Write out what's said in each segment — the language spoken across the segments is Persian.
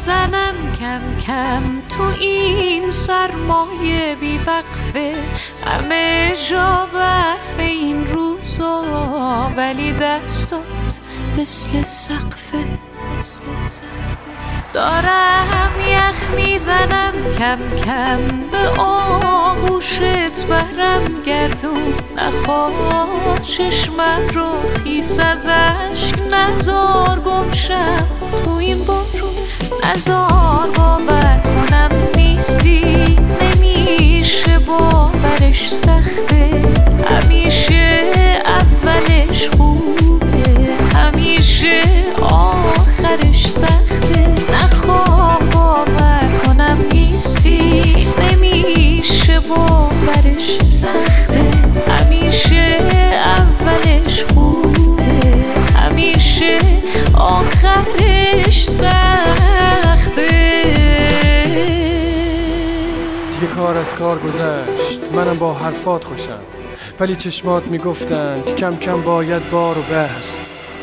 میزنم کم کم تو این سرمایه بی وقفه، همه جا برف این روزا، ولی دستات مثل سقفه. دارم یخ میزنم کم کم به آغوشت برم گردون، نخواه چشمم رو خیس از اشک نزار گمشم تو این بارون، نزار باور کنم نیستی، نمیشه باورش سخته، همیشه اولش خوبه همیشه آخرش سخته، نخواه باور کنم نیستی، نمیشه باورش سخته، همیشه اولش خوبه همیشه آخرش سخته. دیگه کار از کار گذشت، منم با حرفات خوشم، ولی چشمات میگفتن که کم کم باید بار و بست.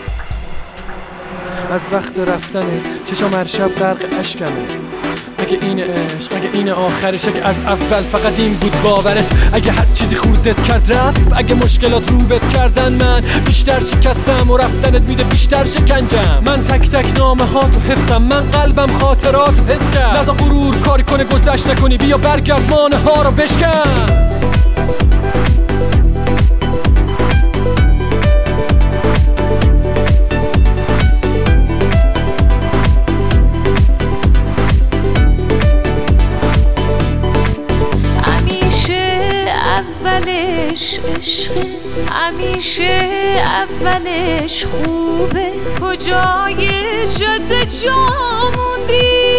از وقت رفتنه چشام هر شب غرق اشکمه، اگه این عشق اگه این آخرش، اگه از اول فقط این بود باورت، اگه هر چیزی خوردت کرد رفت، اگه مشکلات روبت کردن من بیشتر شکستم و رفتنت میده بیشتر شکنجم، من تک تک نامه ها تو حفظم، من قلبم خاطرات حس کرد، نزا غرور کاری کنه گذشت نکنی، بیا برگرد مانه ها رو بشکن. اولش عشقه همیشه اولش خوبه، کجای جاده جا موندی